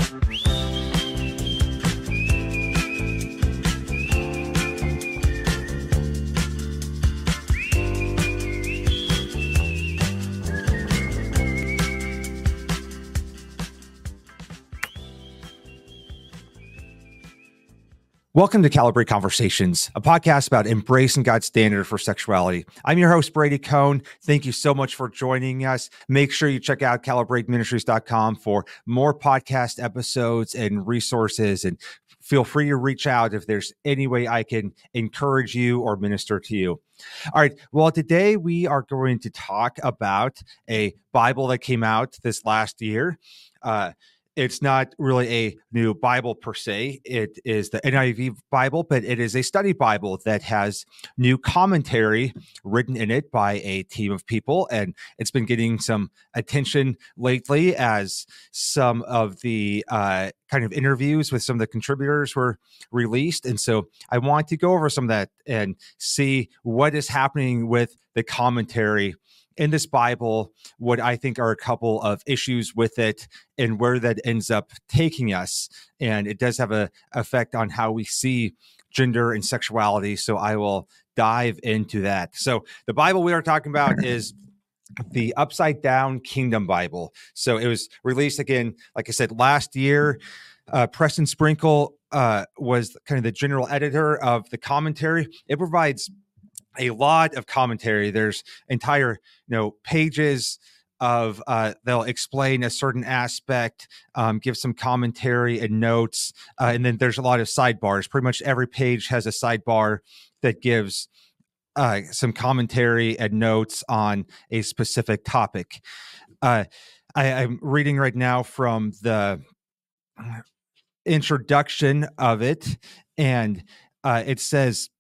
Welcome to Calibrate Conversations, a podcast about embracing God's standard for sexuality. I'm your host, Brady Cohn. Thank you so much for joining us. Make sure you check out calibrateministries.com for more podcast episodes and resources, and feel free to reach out if there's any way I can encourage you or minister to you. All right. Well, today we are going to talk about a Bible that came out this last year. It's not really a new Bible per se. It is the NIV Bible, but it is a study Bible that has new commentary written in it by a team of people. And it's been getting some attention lately as some of the kind of interviews with some of the contributors were released. And so I want to go over some of that and see what is happening with the commentary in this Bible, what I think are a couple of issues with it and where that ends up taking us. And it does have an effect on how we see gender and sexuality. So I will dive into that. So the Bible we are talking about is the Upside Down Kingdom Bible. So it was released again, like I said, last year. Preston Sprinkle was kind of the general editor of the commentary. It provides a lot of commentary. There's entire, pages of, they'll explain a certain aspect, give some commentary and notes. And then there's a lot of sidebars. Pretty much every page has a sidebar that gives some commentary and notes on a specific topic. I'm reading right now from the introduction of it, and it says,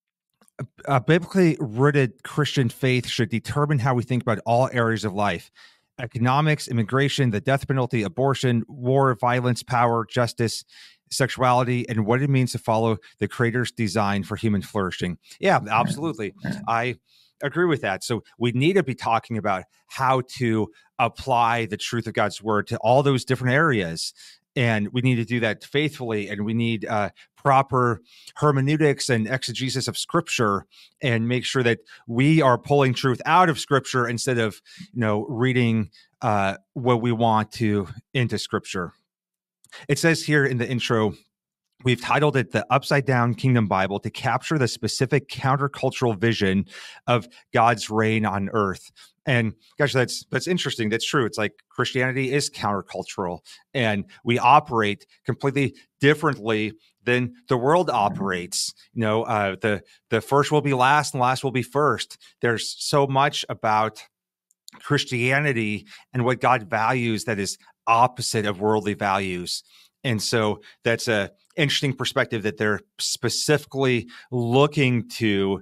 a biblically rooted Christian faith should determine how we think about all areas of life: economics, immigration, the death penalty, abortion, war, violence, power, justice, sexuality, and what it means to follow the Creator's design for human flourishing. Yeah, absolutely. I agree with that. So we need to be talking about how to apply the truth of God's word to all those different areas. And we need to do that faithfully, and we need proper hermeneutics and exegesis of Scripture, and make sure that we are pulling truth out of Scripture instead of, reading what we want to into Scripture. It says here in the intro, we've titled it the Upside Down Kingdom Bible to capture the specific countercultural vision of God's reign on earth. And gosh, that's interesting. That's true. It's like Christianity is countercultural, and we operate completely differently than the world operates. The first will be last and last will be first. There's so much about Christianity and what God values that is opposite of worldly values. And so that's a interesting perspective that they're specifically looking to,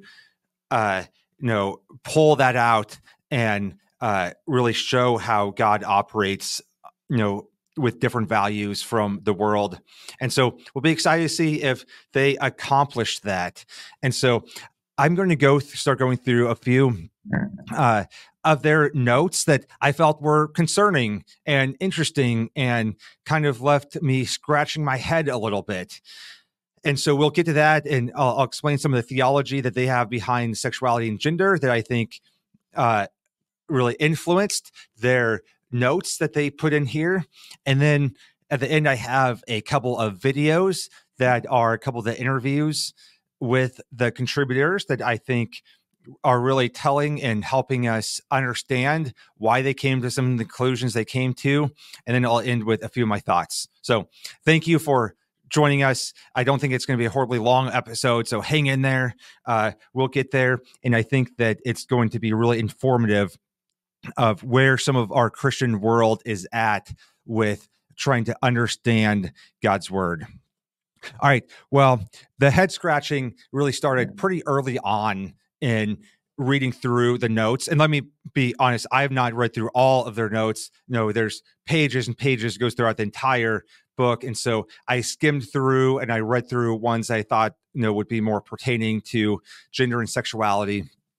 pull that out and really show how God operates, with different values from the world. And so we'll be excited to see if they accomplish that. And so I'm going to start going through a few of their notes that I felt were concerning and interesting and kind of left me scratching my head a little bit. And so we'll get to that, and I'll explain some of the theology that they have behind sexuality and gender that I think really influenced their notes that they put in here. And then at the end, I have a couple of videos that are a couple of the interviews with the contributors that I think are really telling and helping us understand why they came to some of the conclusions they came to. And then I'll end with a few of my thoughts. So thank you for joining us. I don't think it's going to be a horribly long episode, so hang in there. We'll get there. And I think that it's going to be really informative of where some of our Christian world is at with trying to understand God's word. All right. Well, the head scratching really started pretty early on in reading through the notes. And let me be honest, I have not read through all of their notes. No, there's pages and pages, goes throughout the entire book. And so I skimmed through and I read through ones I thought, would be more pertaining to gender and sexuality.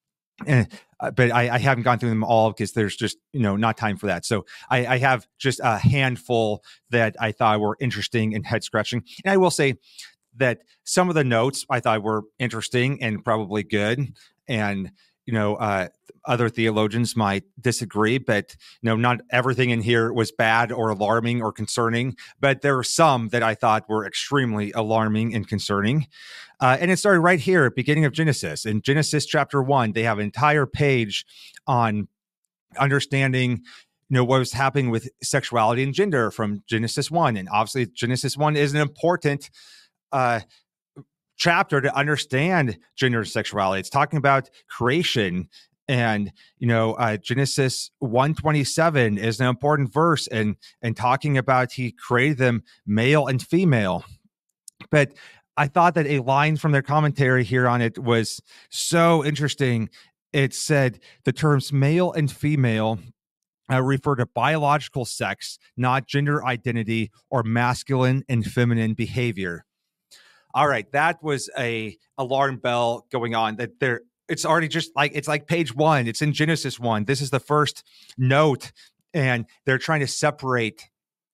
But I haven't gone through them all because there's just not time for that. So I have just a handful that I thought were interesting and head scratching. And I will say that some of the notes I thought were interesting and probably good, and other theologians might disagree, but not everything in here was bad or alarming or concerning. But there were some that I thought were extremely alarming and concerning. And it started right here at the beginning of Genesis. In Genesis chapter 1, they have an entire page on understanding what was happening with sexuality and gender from Genesis 1. And obviously Genesis 1 is an important chapter to understand gender and sexuality. It's talking about creation, and Genesis 1:27 is an important verse, and talking about he created them male and female. But I thought that a line from their commentary here on it was so interesting. It said the terms male and female refer to biological sex, not gender identity or masculine and feminine behavior. All right, that was a alarm bell going on. That there, it's already just like it's like page 1. It's in Genesis 1. This is the first note, and they're trying to separate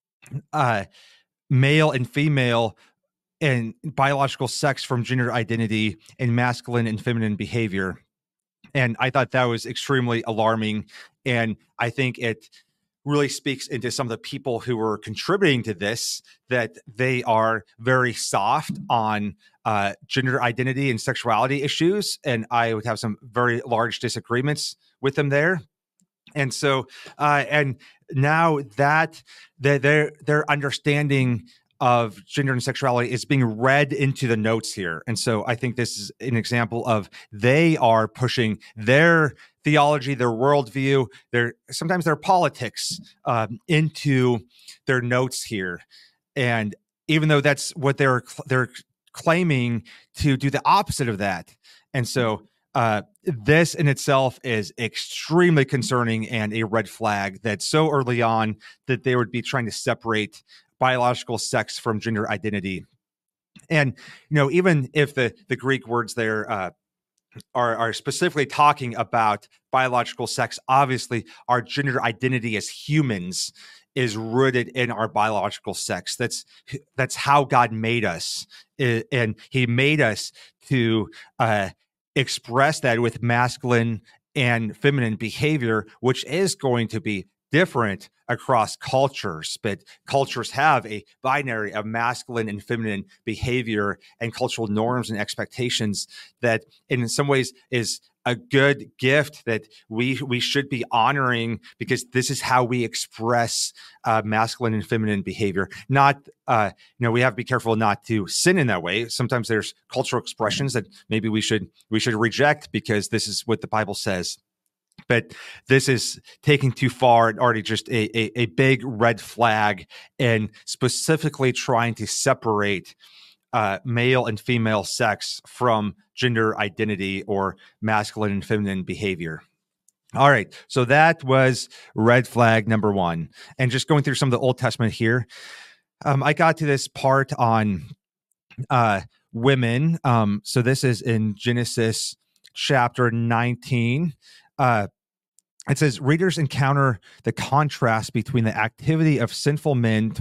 male and female and biological sex from gender identity and masculine and feminine behavior. And I thought that was extremely alarming, and I think it really speaks into some of the people who were contributing to this, that they are very soft on gender identity and sexuality issues. And I would have some very large disagreements with them there. And so, and now that their understanding of gender and sexuality is being read into the notes here. And so I think this is an example of they are pushing their theology, their worldview, sometimes their politics into their notes here. And even though that's what they're claiming to do the opposite of that. And so this in itself is extremely concerning and a red flag that so early on that they would be trying to separate biological sex from gender identity. And even if the Greek words there are specifically talking about biological sex, obviously our gender identity as humans is rooted in our biological sex. That's how God made us, and he made us to express that with masculine and feminine behavior, which is going to be different across cultures, but cultures have a binary of masculine and feminine behavior and cultural norms and expectations that in some ways is a good gift that we should be honoring, because this is how we express masculine and feminine behavior. Not, we have to be careful not to sin in that way. Sometimes there's cultural expressions that maybe we should reject because this is what the Bible says. But this is taking too far and already just a big red flag, and specifically trying to separate male and female sex from gender identity or masculine and feminine behavior. All right. So that was red flag number 1. And just going through some of the Old Testament here, I got to this part on women. So this is in Genesis chapter 19. It says, readers encounter the contrast between the activity of sinful men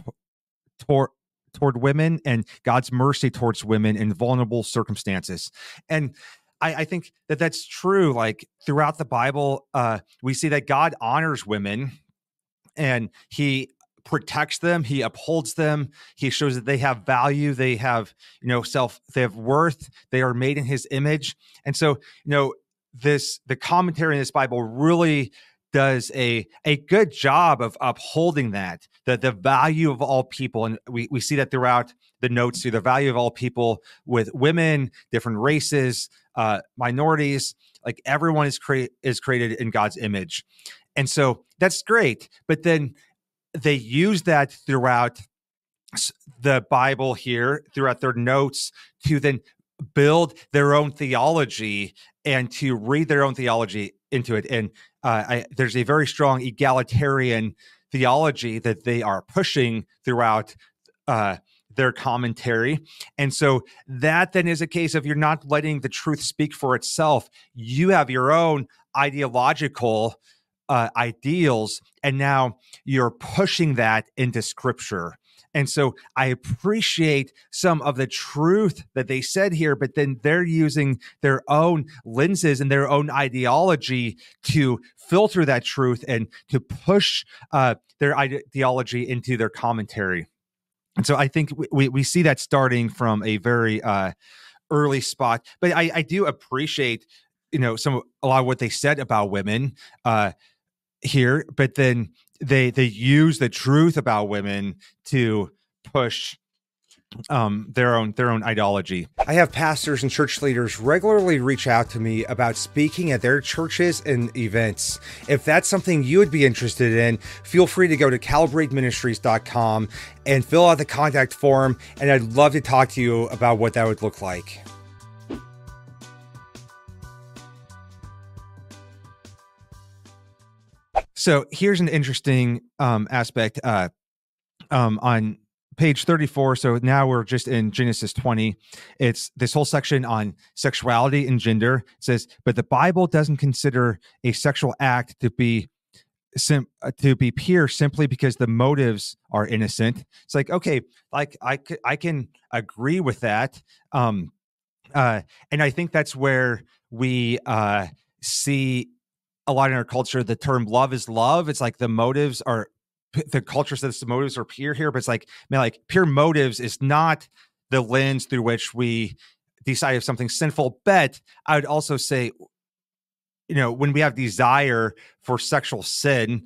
toward women and God's mercy towards women in vulnerable circumstances. And I think that that's true. Like throughout the Bible, we see that God honors women and he protects them. He upholds them. He shows that they have value. They have, they have worth. They are made in his image. And so, the commentary in this Bible really does a good job of upholding that, the value of all people. And we see that throughout the notes too, the value of all people, with women, different races, minorities, like everyone is created in God's image. And so that's great. But then they use that throughout the Bible here, throughout their notes, to then build their own theology and to read their own theology into it. And there's a very strong egalitarian theology that they are pushing throughout their commentary. And so that then is a case of you're not letting the truth speak for itself. You have your own ideological ideals, and now you're pushing that into scripture. And so I appreciate some of the truth that they said here, but then they're using their own lenses and their own ideology to filter that truth and to push their ideology into their commentary. And so I think we see that starting from a very early spot. But I do appreciate, a lot of what they said about women here, but then they use the truth about women to push their own ideology. I have pastors and church leaders regularly reach out to me about speaking at their churches and events. If that's something you would be interested in, feel free to go to calibrateministries.com and fill out the contact form, and I'd love to talk to you about what that would look like. So here's an interesting aspect on page 34. So now we're just in Genesis 20. It's this whole section on sexuality and gender. It says, but the Bible doesn't consider a sexual act to be pure simply because the motives are innocent. It's like, okay, like I can agree with that. And I think that's where we see a lot in our culture, the term love is love. It's like the culture says the motives are pure here, but it's like, man, like pure motives is not the lens through which we decide if something's sinful. But I would also say, when we have desire for sexual sin,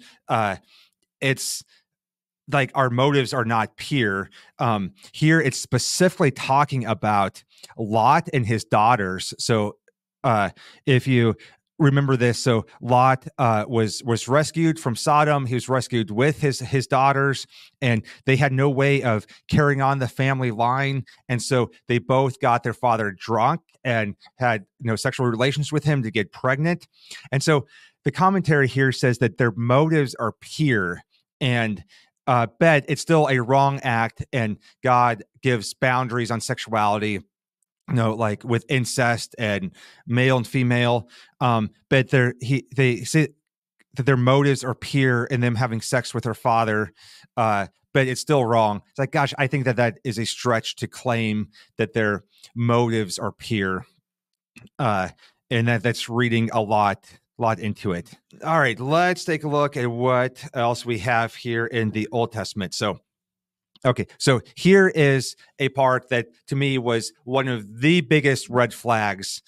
it's like our motives are not pure. Here it's specifically talking about Lot and his daughters. So if you remember this, so Lot was rescued from Sodom. He was rescued with his daughters, and they had no way of carrying on the family line, and so they both got their father drunk and had sexual relations with him to get pregnant. And so the commentary here says that their motives are pure, and but it's still a wrong act, and God gives boundaries on sexuality, like with incest and male and female. But they say that their motives are pure in them having sex with their father. But it's still wrong. It's like, gosh, I think that is a stretch to claim that their motives are pure. And that's reading a lot into it. All right, let's take a look at what else we have here in the Old Testament. Okay, so here is a part that to me was one of the biggest red flags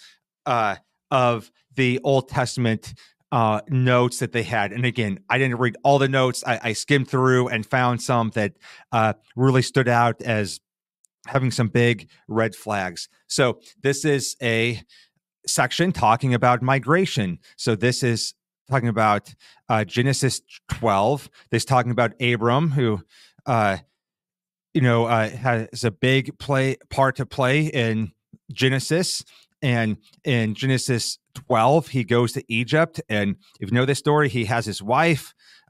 of the Old Testament notes that they had. And again, I didn't read all the notes. I skimmed through and found some that really stood out as having some big red flags. So this is a section talking about migration. So this is talking about Genesis 12. This is talking about Abram, who has a big part to play in Genesis. And in Genesis 12, he goes to Egypt. And if you know this story, he has his wife,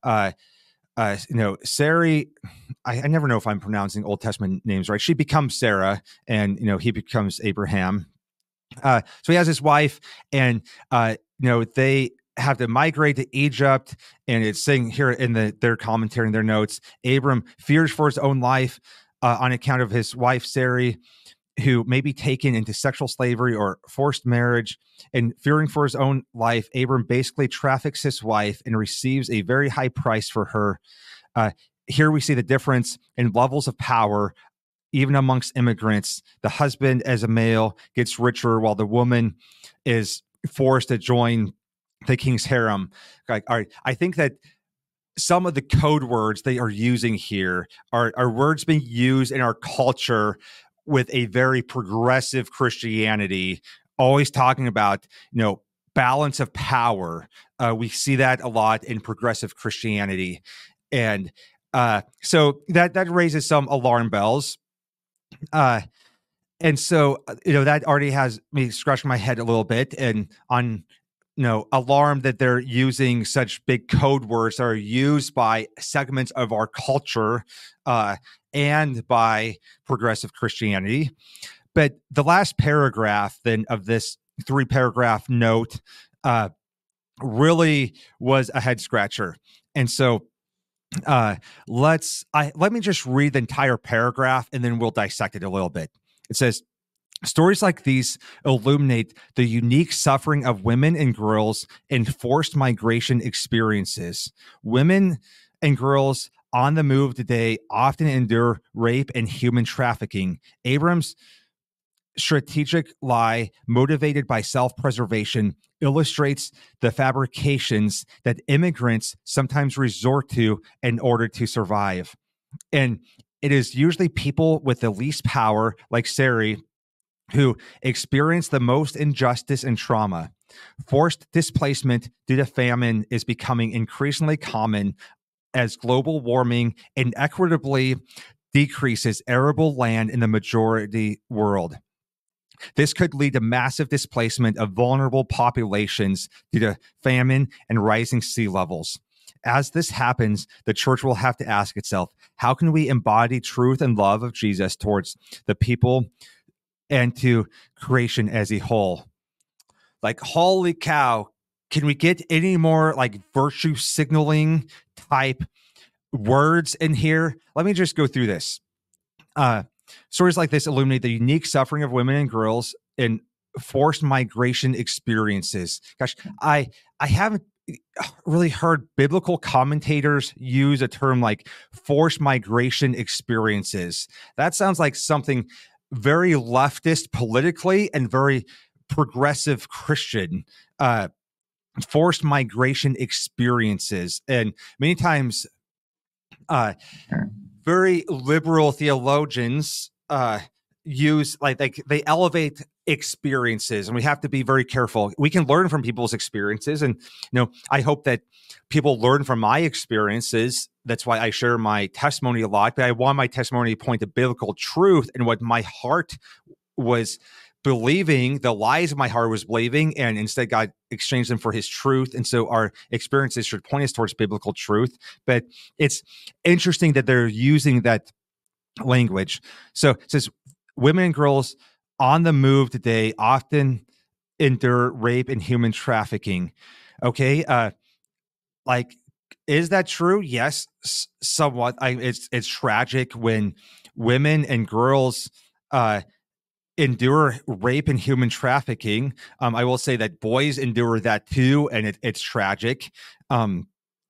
Sarai. I never know if I'm pronouncing Old Testament names right. She becomes Sarah, and, he becomes Abraham. So he has his wife, and, they have to migrate to Egypt, and it's saying here in their commentary and their notes, Abram fears for his own life on account of his wife Sarai, who may be taken into sexual slavery or forced marriage. And fearing for his own life, Abram basically traffics his wife and receives a very high price for her. Here we see the difference in levels of power, even amongst immigrants. The husband, as a male, gets richer, while the woman is forced to join the king's harem. Like, all right, I think that some of the code words they are using here are words being used in our culture with a very progressive Christianity, always talking about, balance of power. We see that a lot in progressive Christianity. And so that raises some alarm bells. And so, that already has me scratching my head a little bit, and on, alarm that they're using such big code words that are used by segments of our culture and by progressive Christianity. But the last paragraph then of this 3-paragraph note really was a head scratcher. And so let me just read the entire paragraph and then we'll dissect it a little bit. It says, stories like these illuminate the unique suffering of women and girls in forced migration experiences. Women and girls on the move today often endure rape and human trafficking. Abrams' strategic lie, motivated by self-preservation, illustrates the fabrications that immigrants sometimes resort to in order to survive. And it is usually people with the least power, like Sari, who experience the most injustice and trauma. Forced displacement due to famine is becoming increasingly common as global warming inequitably decreases arable land in the majority world. This could lead to massive displacement of vulnerable populations due to famine and rising sea levels. As this happens, the church will have to ask itself, how can we embody truth and love of Jesus towards the people and to creation as a whole? Like, holy cow, can we get any more like virtue signaling type words in here? Let me just go through this. Stories like this illuminate the unique suffering of women and girls in forced migration experiences. Gosh, I haven't really heard biblical commentators use a term like forced migration experiences. That sounds like something very leftist politically and very progressive Christian. Forced migration experiences, and many times very liberal theologians use like they elevate experiences, and we have to be very careful. We can learn from people's experiences, and I hope that people learn from my experiences. That's why I share my testimony a lot, but I want my testimony to point to biblical truth and what my heart was believing, the lies of my heart was believing, and instead God exchanged them for his truth. And so our experiences should point us towards biblical truth. But it's interesting that they're using that language. So it says, women and girls on the move today often endure rape and human trafficking. Okay. Like, is that true? Yes, somewhat. It's tragic when women and girls endure rape and human trafficking. I will say that boys endure that too, and it's tragic. Women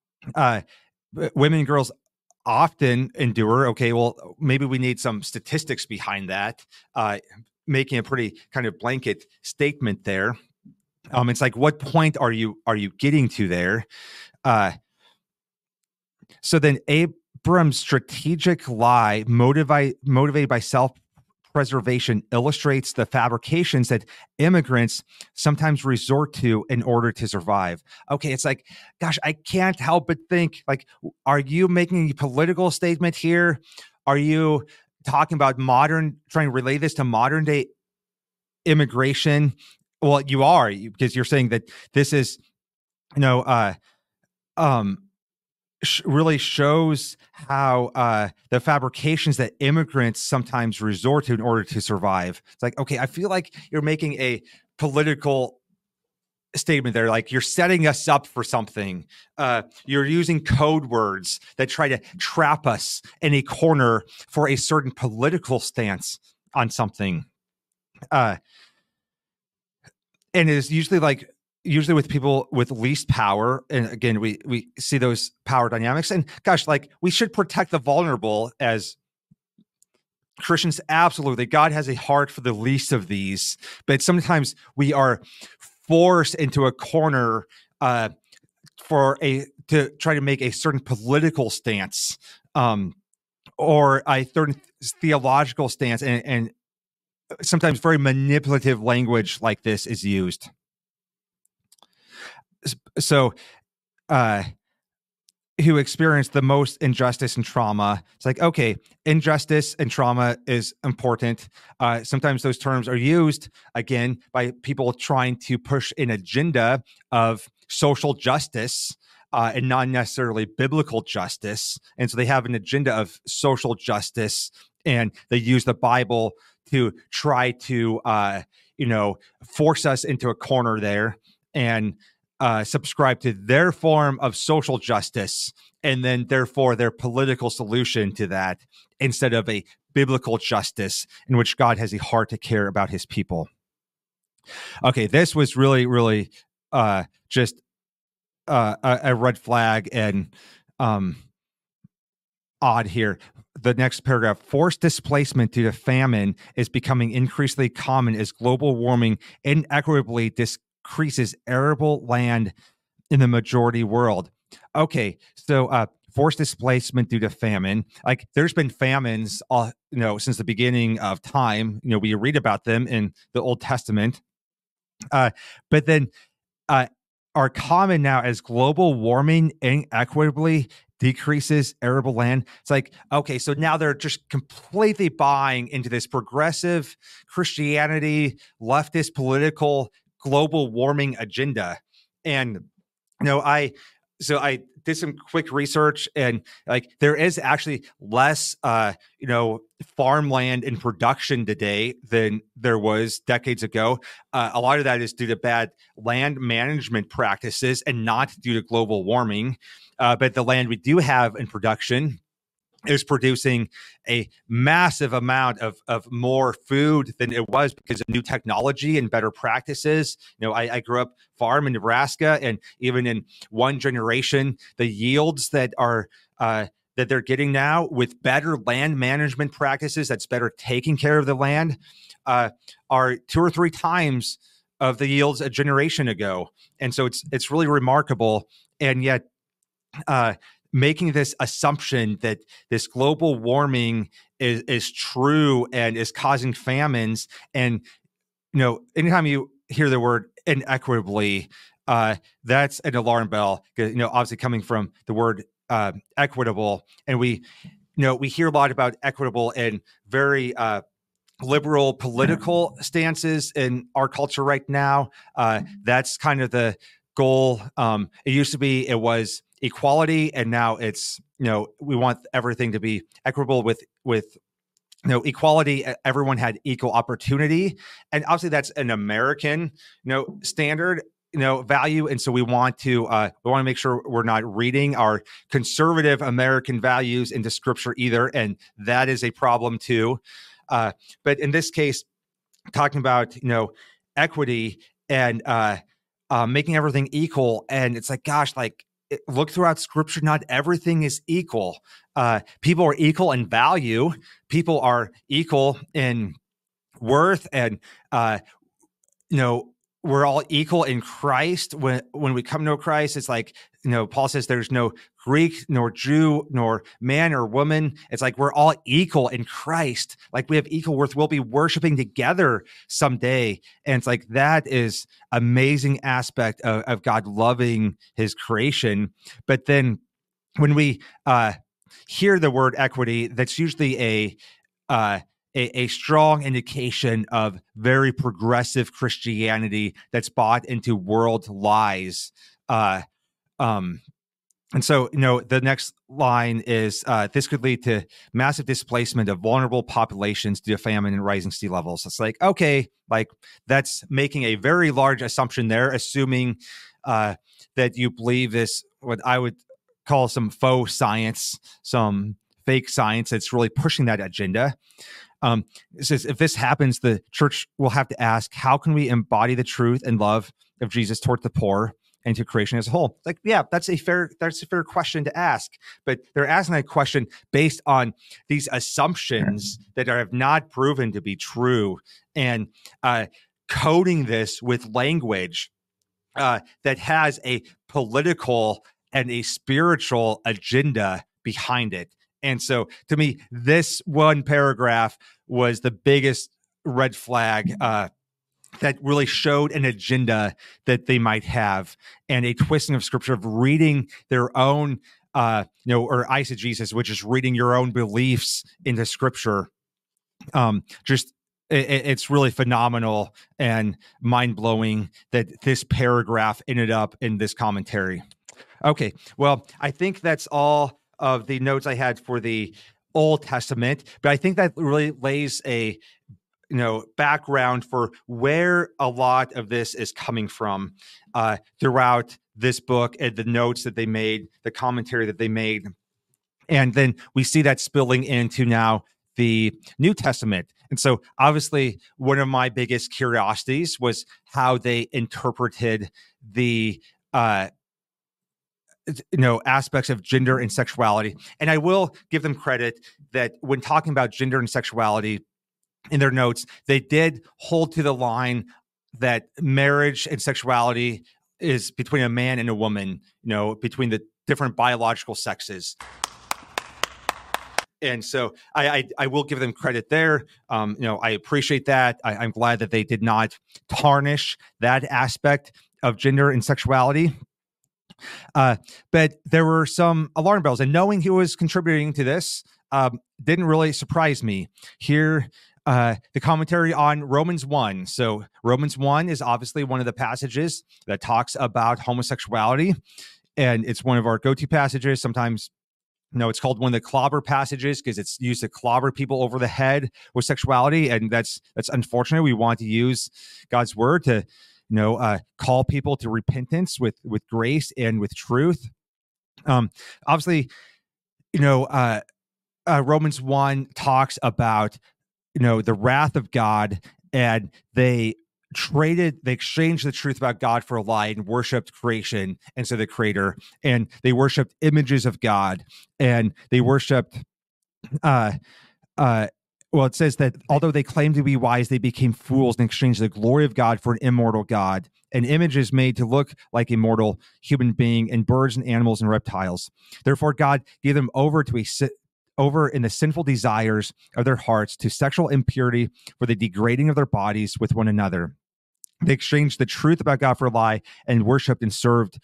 and girls often endure. Okay, well, maybe we need some statistics behind that, making a pretty kind of blanket statement there. It's like, what point are you getting to there? So then Abram's strategic lie, motivated by self-preservation, illustrates the fabrications that immigrants sometimes resort to in order to survive. Okay, it's like, gosh, I can't help but think, like, are you making a political statement here? Are you talking about trying to relate this to modern day immigration? Well, you are, because you're saying that this is, really shows how the fabrications that immigrants sometimes resort to in order to survive. It's like, okay, I feel like you're making a political statement there, like you're setting us up for something. You're using code words that try to trap us in a corner for a certain political stance on something. And it is usually with people with least power. And again, we see those power dynamics. And gosh, like, we should protect the vulnerable as Christians. Absolutely. God has a heart for the least of these, but sometimes we are forced into a corner to try to make a certain political stance, or a certain theological stance, and sometimes very manipulative language like this is used. So, who experienced the most injustice and trauma. It's like, okay, injustice and trauma is important. Sometimes those terms are used, again, by people trying to push an agenda of social justice and not necessarily biblical justice. And so they have an agenda of social justice, and they use the Bible to try to, force us into a corner there. And subscribe to their form of social justice, and then therefore their political solution to that, instead of a biblical justice in which God has a heart to care about his people. Okay, this was really, really just a red flag and odd here. The next paragraph: forced displacement due to famine is becoming increasingly common as global warming inequitably decreases arable land in the majority world. Okay, so forced displacement due to famine. Like, there's been famines, since the beginning of time. We read about them in the Old Testament, but then are common now as global warming inequitably decreases arable land. It's like, okay, so now they're just completely buying into this progressive Christianity, leftist political global warming agenda. And I did some quick research, and like, there is actually less farmland in production today than there was decades ago. A lot of that is due to bad land management practices and not due to global warming. But the land we do have in production is producing a massive amount of more food than it was because of new technology and better practices. I grew up farm in Nebraska, and even in one generation, the yields that they're getting now with better land management practices, that's better taking care of the land, are 2 or 3 times of the yields a generation ago. And so it's really remarkable. And yet, making this assumption that this global warming is true and is causing famines. And, anytime you hear the word inequitably, that's an alarm bell, obviously coming from the word equitable. And we hear a lot about equitable and very liberal political stances in our culture right now. That's kind of the goal. It used to be, it was equality, and now it's, we want everything to be equitable with equality. Everyone had equal opportunity, and obviously that's an American standard value. And so we want to make sure we're not reading our conservative American values into scripture either, and that is a problem too. But in this case, talking about equity and making everything equal, and it's like, gosh, like, look throughout scripture, not everything is equal. People are equal in value. People are equal in worth, and we're all equal in Christ. When we come to Christ, it's like, Paul says there's no Greek nor Jew nor man or woman. It's like we're all equal in Christ. Like, we have equal worth. We'll be worshiping together someday. And it's like, that is amazing aspect of God loving his creation. But then when we hear the word equity, that's usually a strong indication of very progressive Christianity that's bought into world lies. And so, the next line is, this could lead to massive displacement of vulnerable populations due to famine and rising sea levels. It's like, okay, like, that's making a very large assumption there, assuming that you believe this, what I would call some faux science, some fake science that's really pushing that agenda. It says, if this happens, the church will have to ask, how can we embody the truth and love of Jesus toward the poor and to creation as a whole? Like, yeah, that's a fair question to ask, but they're asking that question based on these assumptions that have not proven to be true, and coding this with language that has a political and a spiritual agenda behind it. And so, to me, this one paragraph was the biggest red flag that really showed an agenda that they might have, and a twisting of scripture, of reading their own, or eisegesis, which is reading your own beliefs into scripture. It's really phenomenal and mind-blowing that this paragraph ended up in this commentary. Okay, well, I think that's all of the notes I had for the Old Testament, but I think that really lays a background for where a lot of this is coming from throughout this book and the notes that they made, the commentary that they made. And then we see that spilling into now the New Testament. And so obviously one of my biggest curiosities was how they interpreted the aspects of gender and sexuality. And I will give them credit that when talking about gender and sexuality in their notes, they did hold to the line that marriage and sexuality is between a man and a woman, between the different biological sexes. And so I will give them credit there. I appreciate that. I'm glad that they did not tarnish that aspect of gender and sexuality. But there were some alarm bells, and knowing who was contributing to this didn't really surprise me. Here, the commentary on Romans 1. So Romans 1 is obviously one of the passages that talks about homosexuality, and it's one of our go-to passages. Sometimes it's called one of the clobber passages because it's used to clobber people over the head with sexuality. And that's unfortunate. We want to use God's word to, call people to repentance with grace and with truth. Obviously, Romans 1 talks about, the wrath of God, and they exchanged the truth about God for a lie and worshiped creation instead of the creator. And they worshiped images of God, and they worshiped, it says that although they claimed to be wise, they became fools and exchanged the glory of God for an immortal God and images made to look like a mortal human being and birds and animals and reptiles. Therefore, God gave them over in the sinful desires of their hearts to sexual impurity for the degrading of their bodies with one another. They exchanged the truth about God for a lie and worshipped and served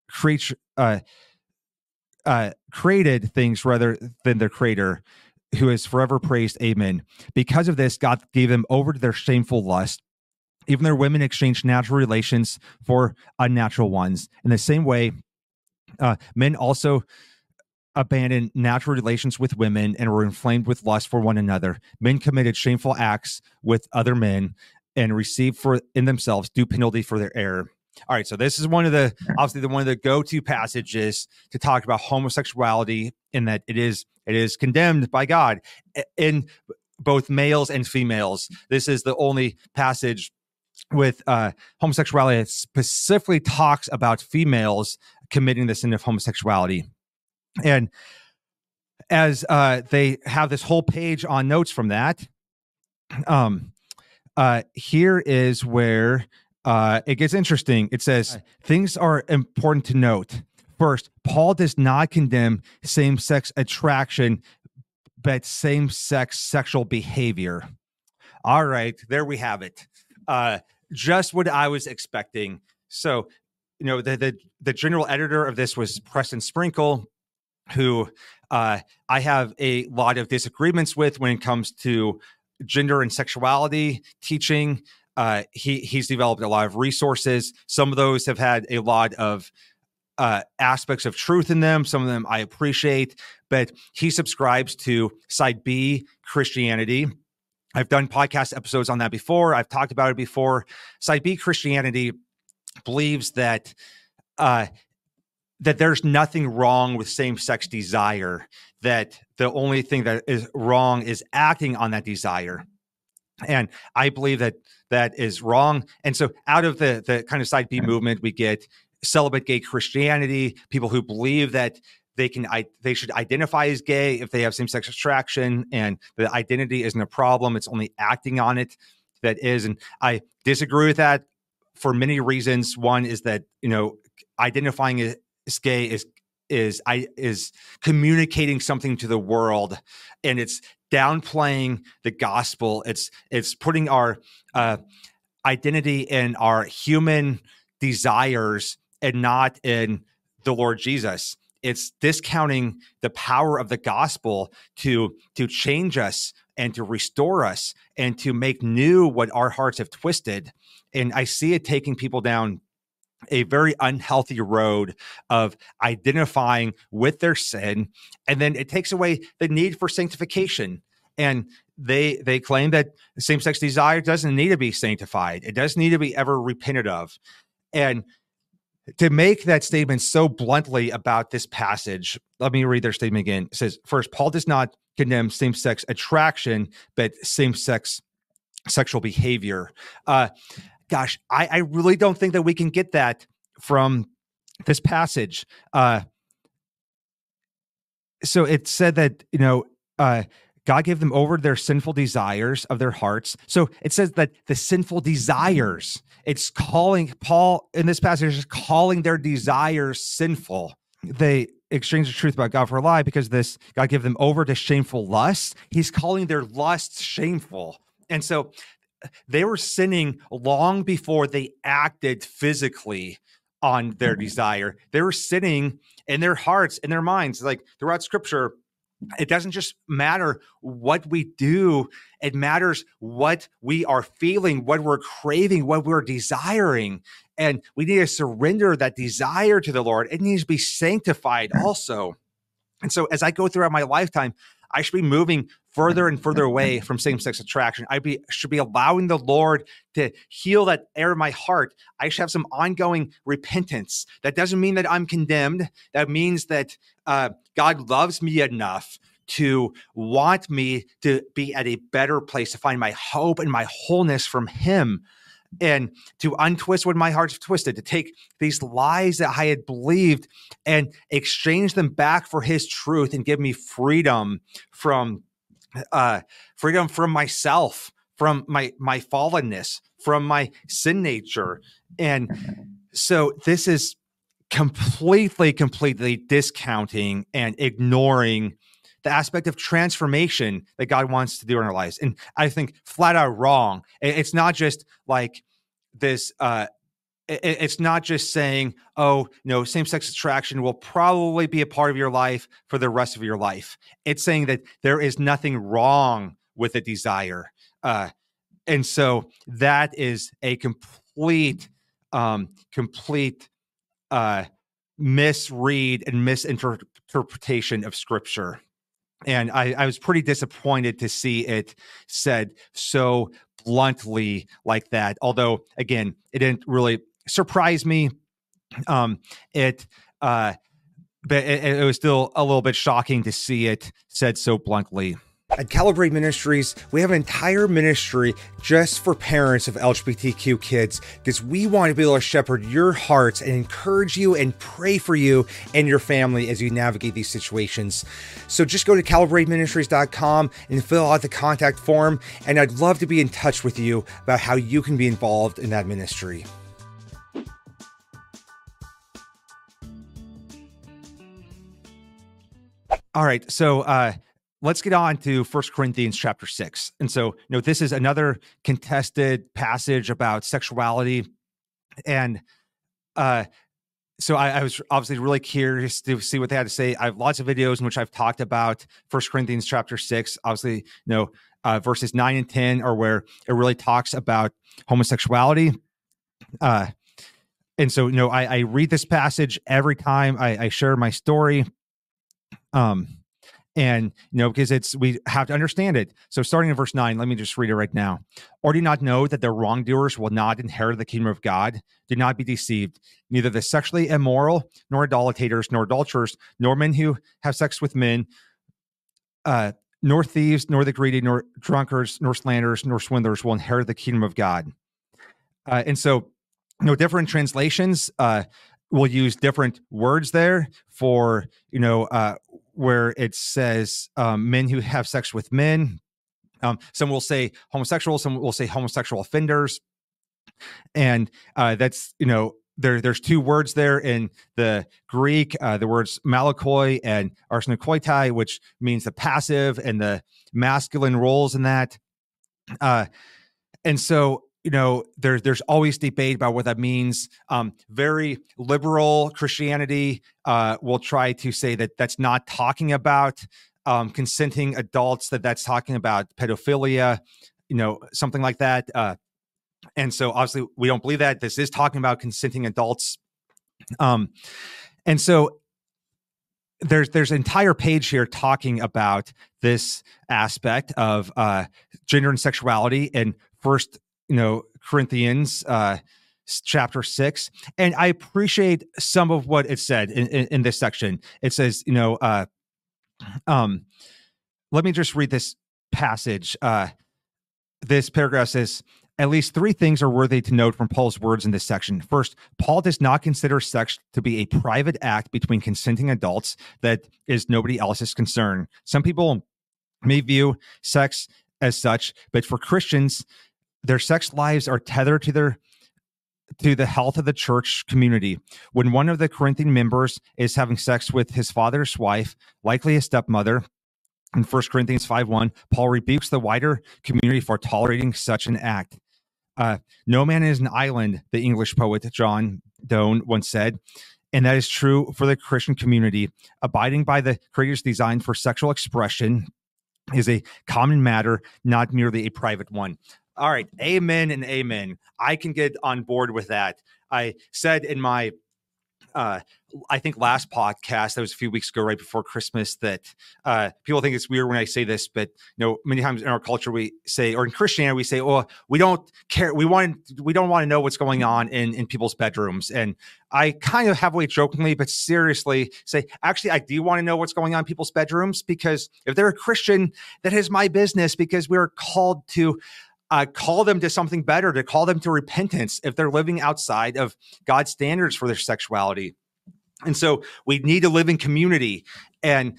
created things rather than their creator, who is forever praised. Amen. Because of this, God gave them over to their shameful lust. Even their women exchanged natural relations for unnatural ones. In the same way, men also abandoned natural relations with women and were inflamed with lust for one another. Men committed shameful acts with other men and received in themselves due penalty for their error. All right, so this is one of the go-to passages to talk about homosexuality, in that it is condemned by God in both males and females. This is the only passage with homosexuality that specifically talks about females committing the sin of homosexuality. And as they have this whole page on notes from that, here is where it gets interesting. It says, things are important to note. First, Paul does not condemn same-sex attraction, but same-sex sexual behavior. All right, there we have it. Just what I was expecting. So, the general editor of this was Preston Sprinkle, who I have a lot of disagreements with when it comes to gender and sexuality teaching. He's developed a lot of resources. Some of those have had a lot of aspects of truth in them. Some of them I appreciate, but he subscribes to Side B Christianity. I've done podcast episodes on that before. I've talked about it before. Side B Christianity believes that there's nothing wrong with same-sex desire, that the only thing that is wrong is acting on that desire. And I believe that is wrong. And so out of the kind of Side B movement, we get celibate gay Christianity, people who believe that they should identify as gay if they have same-sex attraction, and the identity isn't a problem. It's only acting on it that is. And I disagree with that for many reasons. One is that, identifying as gay is communicating something to the world, and it's downplaying the gospel. It's putting our identity in our human desires and not in the Lord Jesus. It's discounting the power of the gospel to change us and to restore us and to make new what our hearts have twisted. And I see it taking people down a very unhealthy road of identifying with their sin. And then it takes away the need for sanctification. And they claim that same-sex desire doesn't need to be sanctified. It doesn't need to be ever repented of. And to make that statement so bluntly about this passage, let me read their statement again. It says, first, Paul does not condemn same-sex attraction, but same-sex sexual behavior. Gosh, I really don't think that we can get that from this passage. So it said that, God gave them over to their sinful desires of their hearts. So it says that the sinful desires, it's calling, Paul in this passage is calling their desires sinful. They exchanged the truth about God for a lie because God gave them over to shameful lusts. He's calling their lusts shameful. And so they were sinning long before they acted physically on their desire. They were sinning in their hearts, in their minds. Like throughout Scripture, it doesn't just matter what we do. It matters what we are feeling, what we're craving, what we're desiring. And we need to surrender that desire to the Lord. It needs to be sanctified also. And so as I go throughout my lifetime, I should be moving further and further away from same-sex attraction. Should be allowing the Lord to heal that area of my heart. I should have some ongoing repentance. That doesn't mean that I'm condemned. That means that God loves me enough to want me to be at a better place, to find my hope and my wholeness from Him, and to untwist what my heart's twisted, to take these lies that I had believed and exchange them back for His truth and give me freedom from myself, from my fallenness, from my sin nature. And so this is completely discounting and ignoring the aspect of transformation that God wants to do in our lives. And I think flat out wrong. It's not just like this, it's not just saying, oh, no, same-sex attraction will probably be a part of your life for the rest of your life. It's saying that there is nothing wrong with a desire. And so that is a complete misread and misinterpretation of Scripture. And I was pretty disappointed to see it said so bluntly like that. Although, again, it didn't really surprise me. But it was still a little bit shocking to see it said so bluntly. At Calibrate Ministries, we have an entire ministry just for parents of LGBTQ kids because we want to be able to shepherd your hearts and encourage you and pray for you and your family as you navigate these situations. So just go to calibrateministries.com and fill out the contact form, and I'd love to be in touch with you about how you can be involved in that ministry. All right, so let's get on to 1 Corinthians chapter 6. And so, this is another contested passage about sexuality. And so I was obviously really curious to see what they had to say. I have lots of videos in which I've talked about 1 Corinthians chapter 6. Obviously, verses 9 and 10 are where it really talks about homosexuality. And so, I read this passage every time I share my story. And, because we have to understand it. So starting in verse 9, let me just read it right now. Or do you not know that the wrongdoers will not inherit the kingdom of God? Do not be deceived. Neither the sexually immoral, nor idolaters, nor adulterers, nor men who have sex with men, nor thieves, nor the greedy, nor drunkards, nor slanderers, nor swindlers will inherit the kingdom of God. And so, different translations will use different words there for, where it says men who have sex with men. Some will say homosexual, some will say homosexual offenders. And that's, there's two words there in the Greek, the words malakoi and arsenokoitai, which means the passive and the masculine roles in that. And so, there's always debate about what that means. Very liberal Christianity will try to say that that's not talking about consenting adults, that's talking about pedophilia, something like that. And so obviously we don't believe that. This is talking about consenting adults. And so there's an entire page here talking about this aspect of gender and sexuality in First Corinthians chapter 6, and I appreciate some of what it said in this section. It says, let me just read this passage. This paragraph says, at least three things are worthy to note from Paul's words in this section. First, Paul does not consider sex to be a private act between consenting adults that is nobody else's concern. Some people may view sex as such, but for Christians, their sex lives are tethered to the health of the church community. When one of the Corinthian members is having sex with his father's wife, likely a stepmother, in 1 Corinthians 5:1, Paul rebukes the wider community for tolerating such an act. No man is an island, the English poet John Donne once said, and that is true for the Christian community. Abiding by the Creator's design for sexual expression is a common matter, not merely a private one. All right, amen and amen. I can get on board with that. I said in my I think last podcast, that was a few weeks ago, right before Christmas, that people think it's weird when I say this, but many times in our culture we say, or in Christianity we say, "Oh, we don't care. We don't want to know what's going on in people's bedrooms." And I kind of halfway jokingly, but seriously say, actually, I do want to know what's going on in people's bedrooms, because if they're a Christian, that is my business, because we're called to call them to something better, to call them to repentance if they're living outside of God's standards for their sexuality. And so we need to live in community, and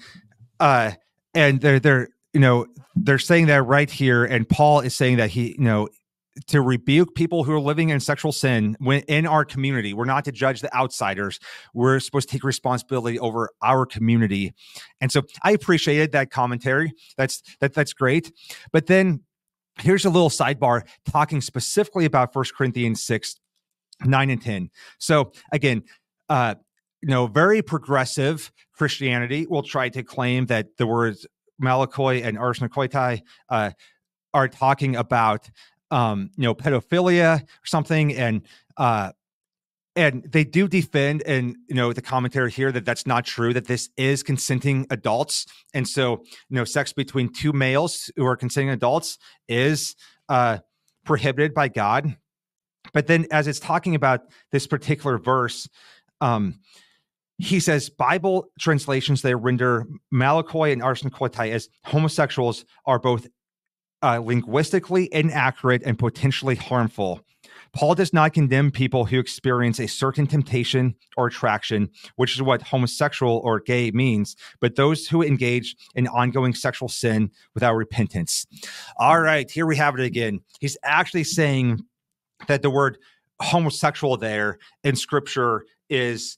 they're saying that right here, and Paul is saying that he to rebuke people who are living in sexual sin in our community. We're not to judge the outsiders. We're supposed to take responsibility over our community. And so I appreciated that commentary. That's great. But then here's a little sidebar talking specifically about 1 Corinthians 6, 9 and 10. So again, very progressive Christianity will try to claim that the words malakoi and arsenokoitai are talking about pedophilia or something, and they do defend, and the commentary here, that that's not true, that this is consenting adults. And so sex between two males who are consenting adults is prohibited by God. But then as it's talking about this particular verse, he says Bible translations, they render malakoi and arsenokoitai as homosexuals are both linguistically inaccurate and potentially harmful. Paul does not condemn people who experience a certain temptation or attraction, which is what homosexual or gay means, but those who engage in ongoing sexual sin without repentance. All right, here we have it again. He's actually saying that the word homosexual there in Scripture is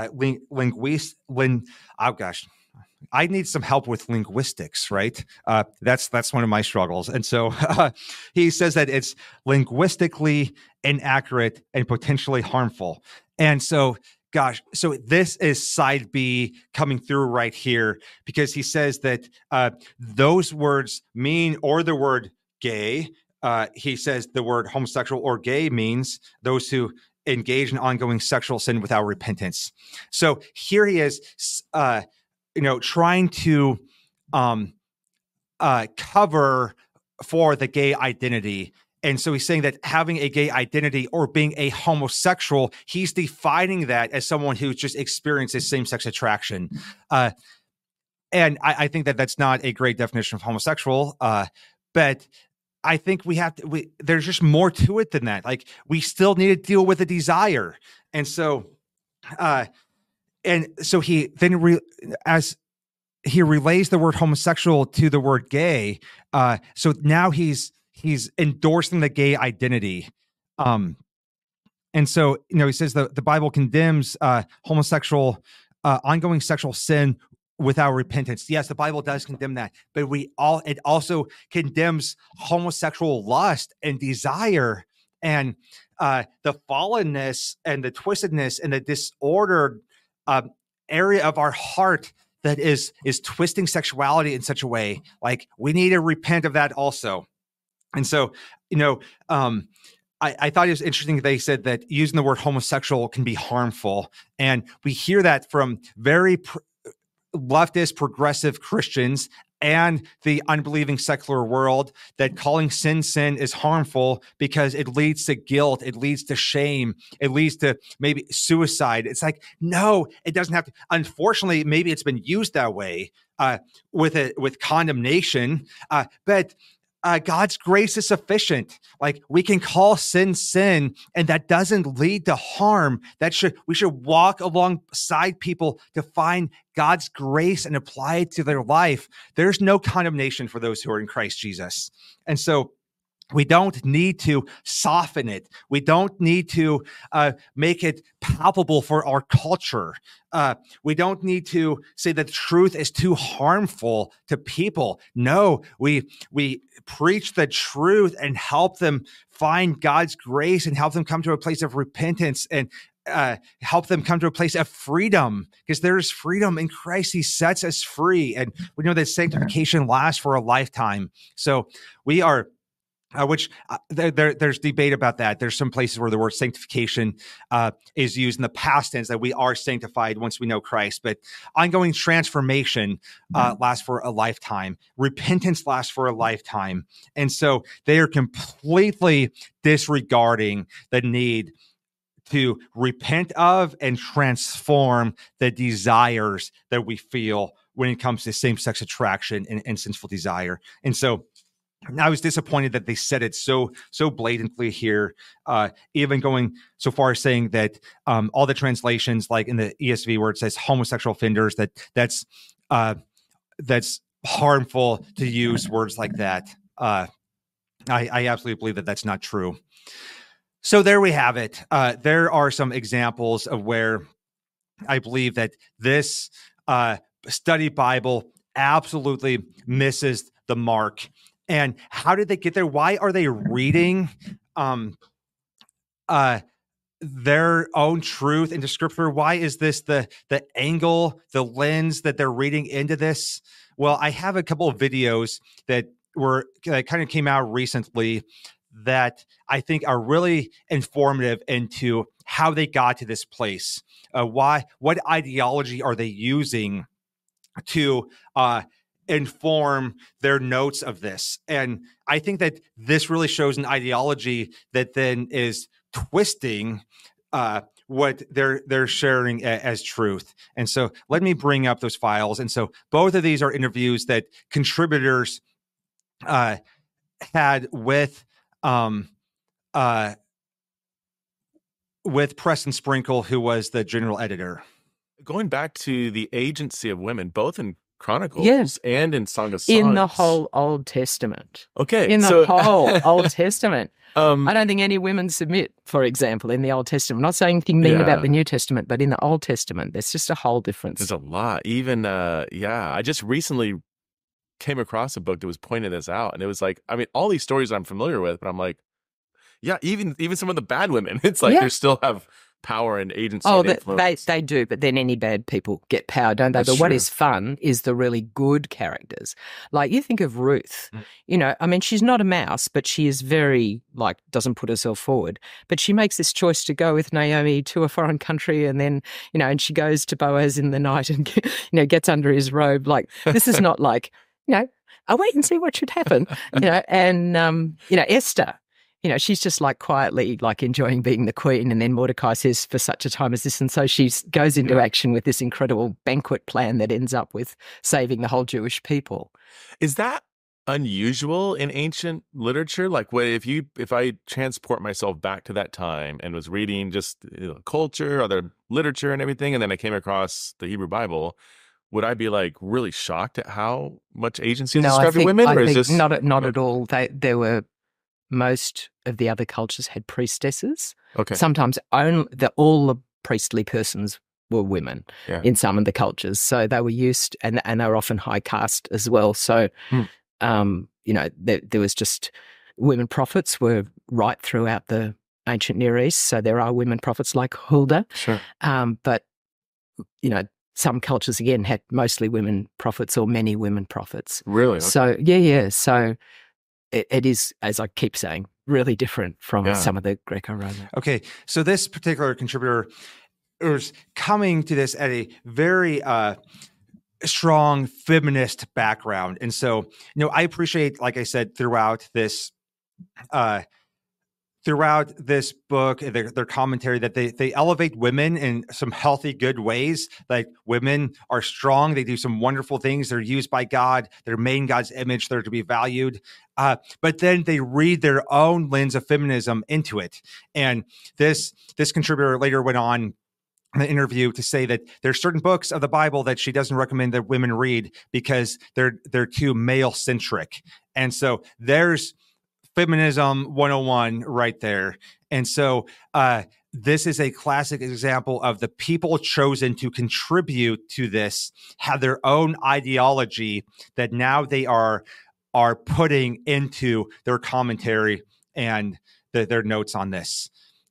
I need some help with linguistics, right? That's one of my struggles. And so he says that it's linguistically inaccurate and potentially harmful. And so, so this is side B coming through right here, because he says that those words mean, or the word gay, he says the word homosexual or gay means those who engage in ongoing sexual sin without repentance. So here he is, trying to cover for the gay identity. And so he's saying that having a gay identity or being a homosexual, he's defining that as someone who just experiences same-sex attraction. And I think that that's not a great definition of homosexual, but I think there's just more to it than that. Like, we still need to deal with the desire. And so, he then as he relays the word homosexual to the word gay. So now he's endorsing the gay identity. And so, he says the Bible condemns homosexual, ongoing sexual sin without repentance. Yes, the Bible does condemn that, but it also condemns homosexual lust and desire, and the fallenness and the twistedness and the disordered area of our heart that is twisting sexuality in such a way. Like, we need to repent of that also. And so, I thought it was interesting that they said that using the word homosexual can be harmful, and we hear that from very leftist progressive Christians and the unbelieving secular world that calling sin is harmful because it leads to guilt, it leads to shame, it leads to maybe suicide. It's like, no, it doesn't have to. Unfortunately, maybe it's been used that way with condemnation, but God's grace is sufficient. Like, we can call sin, and that doesn't lead to harm. We should walk alongside people to find God's grace and apply it to their life. There's no condemnation for those who are in Christ Jesus. And so we don't need to soften it. We don't need to make it palpable for our culture. We don't need to say that truth is too harmful to people. No, we preach the truth and help them find God's grace and help them come to a place of repentance and help them come to a place of freedom, because there's freedom in Christ. He sets us free. And we know that sanctification lasts for a lifetime. So we are there's debate about that. There's some places where the word sanctification is used in the past tense, that we are sanctified once we know Christ. But ongoing transformation lasts for a lifetime. Repentance lasts for a lifetime. And so they are completely disregarding the need to repent of and transform the desires that we feel when it comes to same-sex attraction and sinful desire. And so I was disappointed that they said it so blatantly here, even going so far as saying that all the translations, like in the ESV where it says homosexual offenders, that's harmful to use words like that. I absolutely believe that that's not true. So there we have it. There are some examples of where I believe that this study Bible absolutely misses the mark. And how did they get there? Why are they reading their own truth into Scripture? Why is this the angle, the lens that they're reading into this? Well, I have a couple of videos that kind of came out recently that I think are really informative into how they got to this place. What ideology are they using to inform their notes of this? And I think that this really shows an ideology that then is twisting what they're sharing as truth. And so let me bring up those files. And so both of these are interviews that contributors had with Preston Sprinkle, who was the general editor. Going back to the agency of women, both in Chronicles and in Song of Songs. In the whole Old Testament. Okay. In the whole Old Testament. I don't think any women submit, for example, in the Old Testament. I'm not saying anything mean about the New Testament, but in the Old Testament, there's just a whole difference. There's a lot. Even, I just recently came across a book that was pointing this out. And it was like, I mean, all these stories I'm familiar with, but I'm like, even some of the bad women, it's like they still have power and agency and influence. They do, but then any bad people get power, don't they? That's what is fun is the really good characters. Like, you think of Ruth, I mean, she's not a mouse, but she is very, doesn't put herself forward. But she makes this choice to go with Naomi to a foreign country, and then, and she goes to Boaz in the night and, gets under his robe. Like, this is not like, I'll wait and see what should happen, and, Esther. She's just quietly enjoying being the queen. And then Mordecai says, for such a time as this. And so she goes into action with this incredible banquet plan that ends up with saving the whole Jewish people. Is that unusual in ancient literature? Like, if I transport myself back to that time and was reading just culture, other literature and everything, and then I came across the Hebrew Bible, would I be really shocked at how much agency is described to women? I think not at all. There were... Most of the other cultures had priestesses. Okay. Sometimes all the priestly persons were women in some of the cultures. So they were used, and they were often high caste as well. So, there was just women prophets were right throughout the ancient Near East. So there are women prophets like Huldah. Sure. But, some cultures, again, had mostly women prophets or many women prophets. Really? Okay. So, So... It is, as I keep saying, really different from some of the Greco-Roman. Okay, so this particular contributor is coming to this at a very strong feminist background. And so, I appreciate, like I said, throughout this book, their commentary, that they elevate women in some healthy, good ways. Like, women are strong. They do some wonderful things. They're used by God. They're made in God's image. They're to be valued. But then they read their own lens of feminism into it. And this contributor later went on in the interview to say that there's certain books of the Bible that she doesn't recommend that women read because they're too male centric. And so there's Feminism 101 right there. And so this is a classic example of the people chosen to contribute to this have their own ideology that now they are putting into their commentary and their notes on this.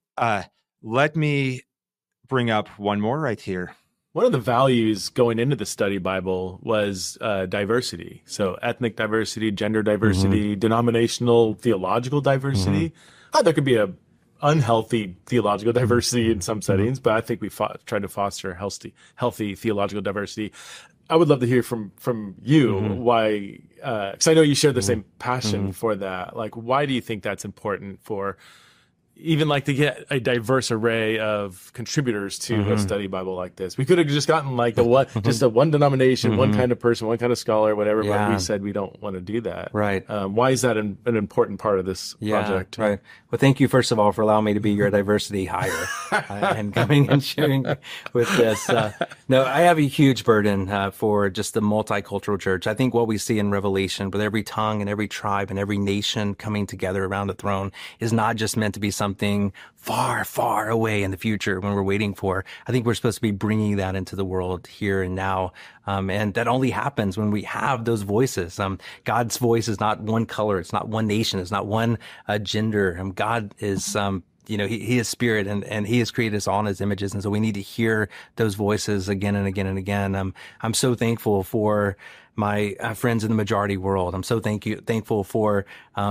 Let me bring up one more right here. One of the values going into the study Bible was diversity. So ethnic diversity, gender diversity, denominational, theological diversity. There could be a unhealthy theological diversity in some settings, but I think we try to foster healthy theological diversity. I would love to hear from you why, because I know you share the same passion for that. Like, why do you think that's important for even like to get a diverse array of contributors to a study Bible like this? We could have just gotten like just a one denomination, one kind of person, one kind of scholar, whatever. But we said we don't want to do that. Right. Why is that an important part of this project? Right. Well, thank you first of all for allowing me to be your diversity hire and coming and sharing with this. No, I have a huge burden for just the multicultural church. I think what we see in Revelation, with every tongue and every tribe and every nation coming together around the throne, is not just meant to be something far, far away in the future when we're waiting for. I think we're supposed to be bringing that into the world here and now. And that only happens when we have those voices. God's voice is not one color. It's not one nation. It's not one gender. God is, he is spirit and he has created us all in his images. And so we need to hear those voices again and again and again. I'm so thankful for my friends in the majority world. I'm so thankful for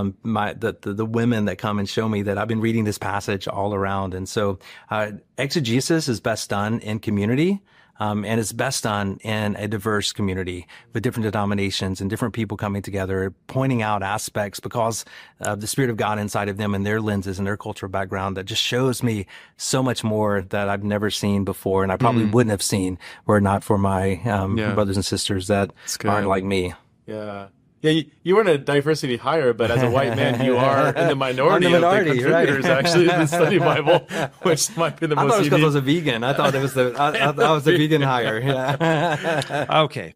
the women that come and show me that I've been reading this passage all around. And so exegesis is best done in community. And it's best done in a diverse community with different denominations and different people coming together, pointing out aspects because of the Spirit of God inside of them and their lenses and their cultural background that just shows me so much more that I've never seen before. And I probably wouldn't have seen were it not for my brothers and sisters that aren't like me. Yeah. Yeah, you weren't a diversity hire, but as a white man, you are in the minority of the contributors, actually, in the study Bible, which might be the most I thought it was unique. because I was a vegan. I thought it was I was a vegan hire. Yeah. Okay.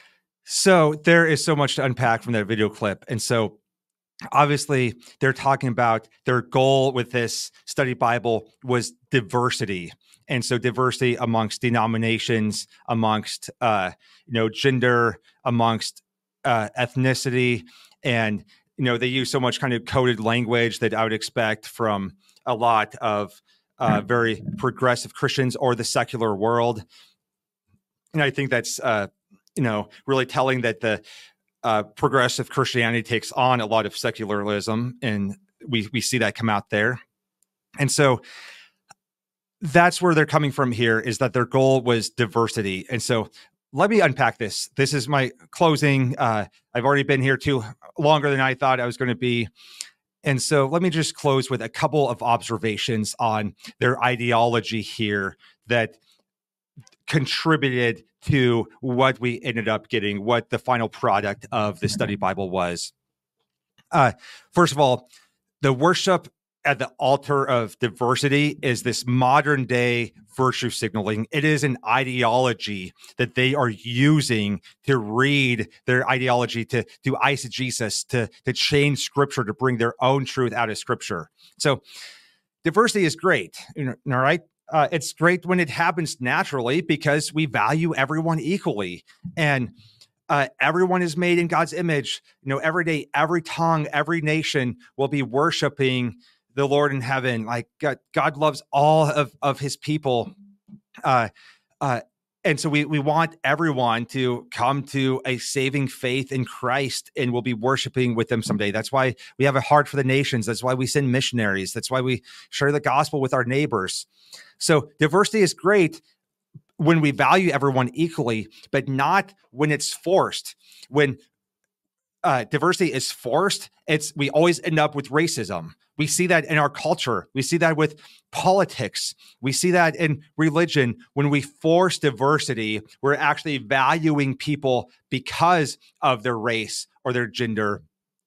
So there is so much to unpack from that video clip. And so obviously they're talking about their goal with this study Bible was diversity. And so diversity amongst denominations, amongst, gender, amongst ethnicity, and they use so much kind of coded language that I would expect from a lot of very progressive Christians or the secular world. And I think that's really telling that the progressive Christianity takes on a lot of secularism, and we see that come out there. And so that's where they're coming from here, is that their goal was diversity. And so let me unpack this. This is my closing. I've already been here too longer than I thought I was going to be. And so let me just close with a couple of observations on their ideology here that contributed to what we ended up getting, what the final product of the study Bible was. First of all, the worship at the altar of diversity is this modern day virtue signaling. It is an ideology that they are using to read their ideology, to do eisegesis, to change scripture, to bring their own truth out of scripture. So diversity is great. All right. It's great when it happens naturally because we value everyone equally. And everyone is made in God's image. Every day, every tongue, every nation will be worshiping the Lord in heaven. Like God loves all of his people. And so we want everyone to come to a saving faith in Christ, and we'll be worshiping with them someday. That's why we have a heart for the nations. That's why we send missionaries. That's why we share the gospel with our neighbors. So diversity is great. when we value everyone equally, but not when it's forced. When diversity is forced, we always end up with racism. We see that in our culture. We see that with politics. We see that in religion. When we force diversity, we're actually valuing people because of their race or their gender.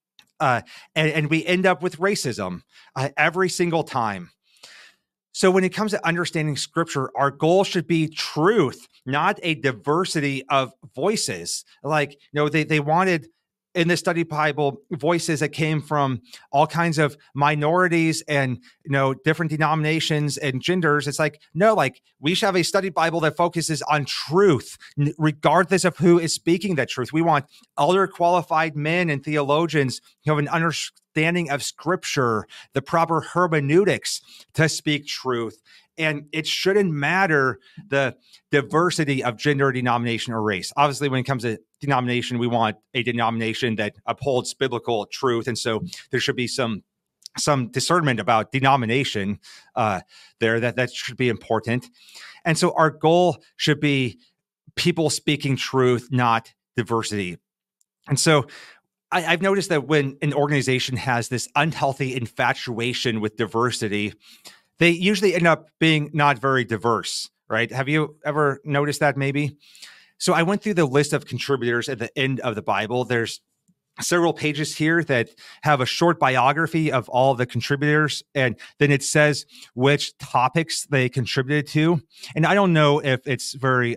And we end up with racism every single time. So when it comes to understanding scripture, our goal should be truth, not a diversity of voices. Like, they wanted in the study Bible voices that came from all kinds of minorities and, different denominations and genders. It's like, no, like we should have a study Bible that focuses on truth, regardless of who is speaking that truth. We want elder qualified men and theologians who have an understanding of scripture, the proper hermeneutics to speak truth. And it shouldn't matter the diversity of gender, denomination, or race. Obviously, when it comes to denomination, we want a denomination that upholds biblical truth. And so there should be some discernment about denomination there. That should be important. And so our goal should be people speaking truth, not diversity. And so I've noticed that when an organization has this unhealthy infatuation with diversity, they usually end up being not very diverse, right? Have you ever noticed that maybe? So I went through the list of contributors at the end of the Bible. There's several pages here that have a short biography of all of the contributors, and then it says which topics they contributed to. And I don't know if it's very,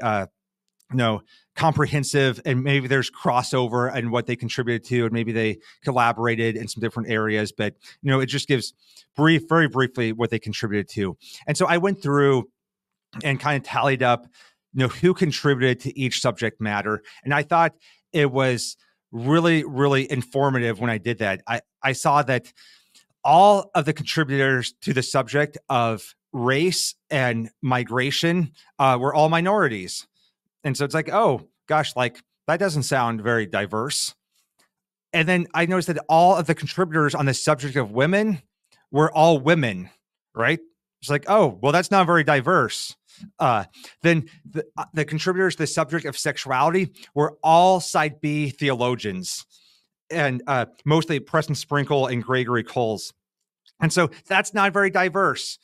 comprehensive, and maybe there's crossover in what they contributed to, and maybe they collaborated in some different areas, but it just gives very briefly what they contributed to. And so I went through and kind of tallied up, who contributed to each subject matter. And I thought it was really, really informative when I did that. I saw that all of the contributors to the subject of race and migration were all minorities. And so it's like, oh gosh, like that doesn't sound very diverse. And then I noticed that all of the contributors on the subject of women were all women, right? It's like, oh, well, that's not very diverse. Then the contributors to the subject of sexuality were all Side B theologians, and mostly Preston Sprinkle and Gregory Coles. And so that's not very diverse.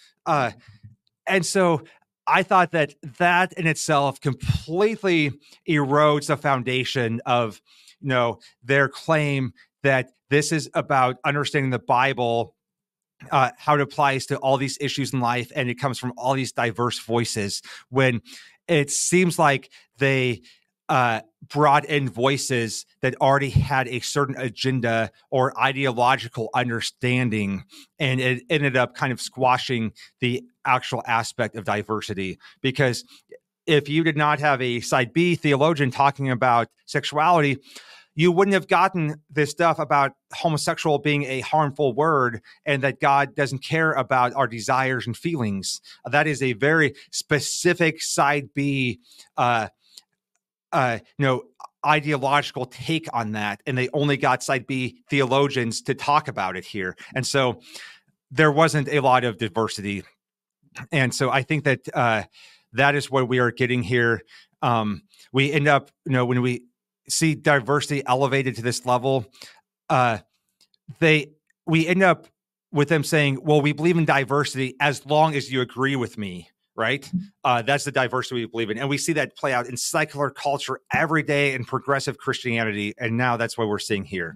And so I thought that in itself completely erodes the foundation of, their claim that this is about understanding the Bible, how it applies to all these issues in life, and it comes from all these diverse voices, when it seems like they brought in voices that already had a certain agenda or ideological understanding, and it ended up kind of squashing the actual aspect of diversity. Because if you did not have a Side B theologian talking about sexuality, you wouldn't have gotten this stuff about homosexual being a harmful word and that God doesn't care about our desires and feelings. That is a very specific Side B, ideological take on that. And they only got Side B theologians to talk about it here. And so there wasn't a lot of diversity. And so I think that that is what we are getting here. We end up, when we see diversity elevated to this level, we end up with them saying, well, we believe in diversity as long as you agree with me, right? That's the diversity we believe in. And we see that play out in secular culture every day in progressive Christianity. And now that's what we're seeing here.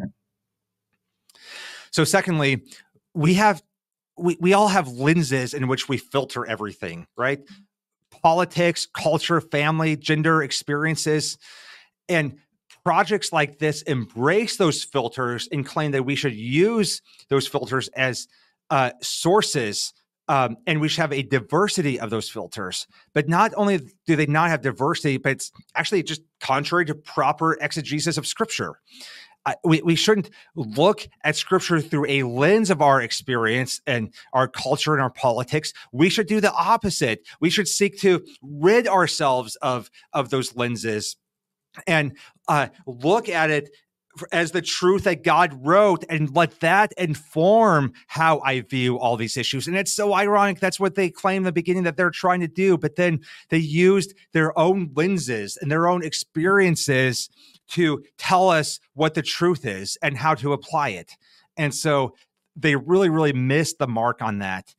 So secondly, we all have lenses in which we filter everything, right? Politics, culture, family, gender, experiences. And projects like this embrace those filters and claim that we should use those filters as sources, and we should have a diversity of those filters. But not only do they not have diversity, but it's actually just contrary to proper exegesis of Scripture. We shouldn't look at Scripture through a lens of our experience and our culture and our politics. We should do the opposite. We should seek to rid ourselves of those lenses and look at it as the truth that God wrote, and let that inform how I view all these issues. And it's so ironic. That's what they claim in the beginning that they're trying to do. But then they used their own lenses and their own experiences to tell us what the truth is and how to apply it. And so they really, really missed the mark on that.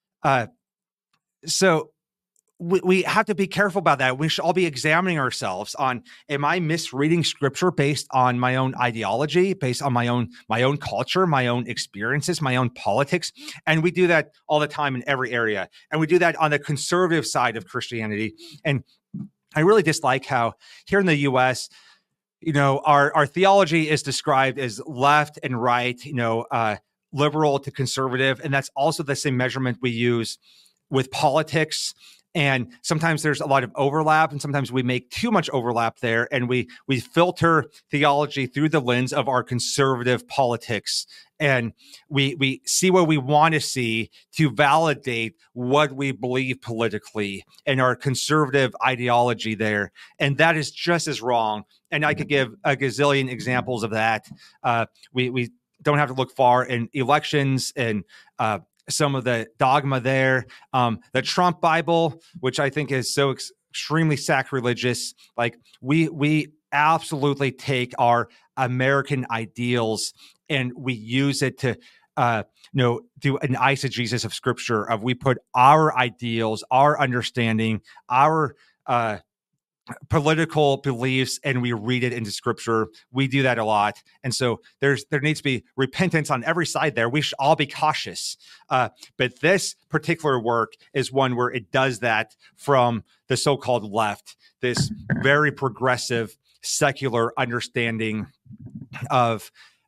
So we have to be careful about that. We should all be examining ourselves on, am I misreading scripture based on my own ideology, based on my own culture, my own experiences, my own politics? And we do that all the time in every area. And we do that on the conservative side of Christianity. And I really dislike how here in the US, our theology is described as left and right, liberal to conservative. And that's also the same measurement we use with politics. And sometimes there's a lot of overlap, and sometimes we make too much overlap there, and we filter theology through the lens of our conservative politics, and we see what we want to see to validate what we believe politically and our conservative ideology there, and that is just as wrong. And I could give a gazillion examples of that. We don't have to look far in elections and some of the dogma there, the Trump Bible, which I think is so extremely sacrilegious. Like we absolutely take our American ideals and we use it to, do an eisegesis of scripture. Of we put our ideals, our understanding, our political beliefs, and we read it into scripture. We do that a lot. And so there needs to be repentance on every side there. We should all be cautious. But this particular work is one where it does that from the so-called left, this very progressive, secular understanding of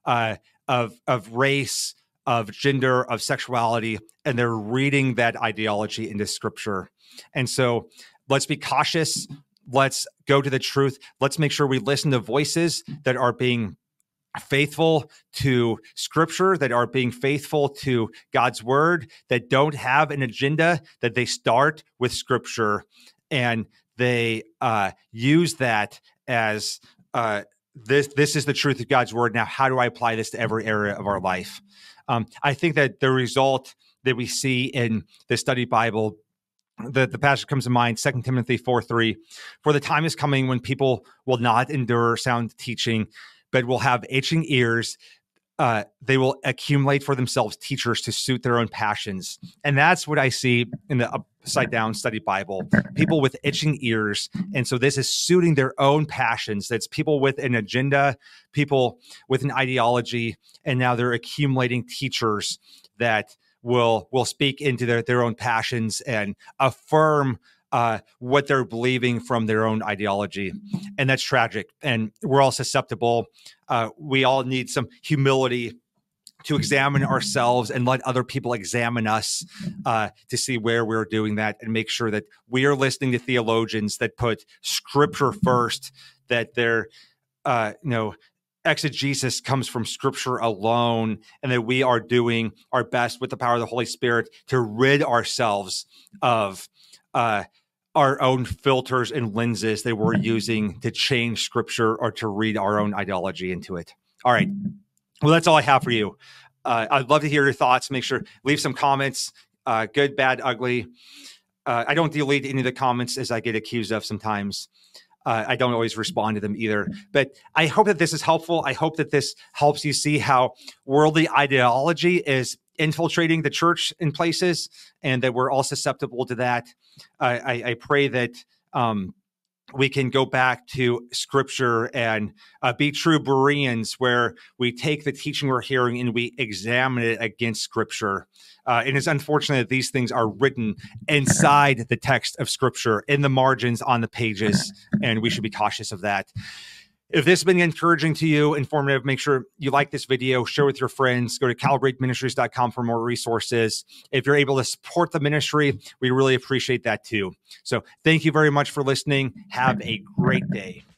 race, of gender, of sexuality, and they're reading that ideology into scripture. And so let's be cautious. Let's go to the truth. Let's make sure we listen to voices that are being faithful to scripture, that are being faithful to God's word, that don't have an agenda, that they start with scripture and they use that as this is the truth of God's word. Now, how do I apply this to every area of our life? I think that the result that we see in the study Bible, the passage comes to mind, 2 Timothy 4:3. For the time is coming when people will not endure sound teaching, but will have itching ears. They will accumulate for themselves teachers to suit their own passions. And that's what I see in the upside down study Bible, people with itching ears. And so this is suiting their own passions. That's people with an agenda, people with an ideology, and now they're accumulating teachers that will speak into their own passions and affirm what they're believing from their own ideology. And that's tragic. And we're all susceptible. We all need some humility to examine ourselves and let other people examine us to see where we're doing that and make sure that we are listening to theologians that put scripture first, that they're, exegesis comes from scripture alone, and that we are doing our best with the power of the Holy Spirit to rid ourselves of our own filters and lenses that we're using to change scripture or to read our own ideology into it. All right. Well, that's all I have for you. I'd love to hear your thoughts. Make sure, leave some comments, good, bad, ugly. I don't delete any of the comments as I get accused of sometimes. I don't always respond to them either, but I hope that this is helpful. I hope that this helps you see how worldly ideology is infiltrating the church in places and that we're all susceptible to that. I pray that we can go back to scripture and be true Bereans, where we take the teaching we're hearing and we examine it against scripture. And it's unfortunate that these things are written inside the text of scripture, in the margins on the pages, and we should be cautious of that. If this has been encouraging to you, informative, make sure you like this video, share with your friends, go to calibrateministries.com for more resources. If you're able to support the ministry, we really appreciate that too. So thank you very much for listening. Have a great day.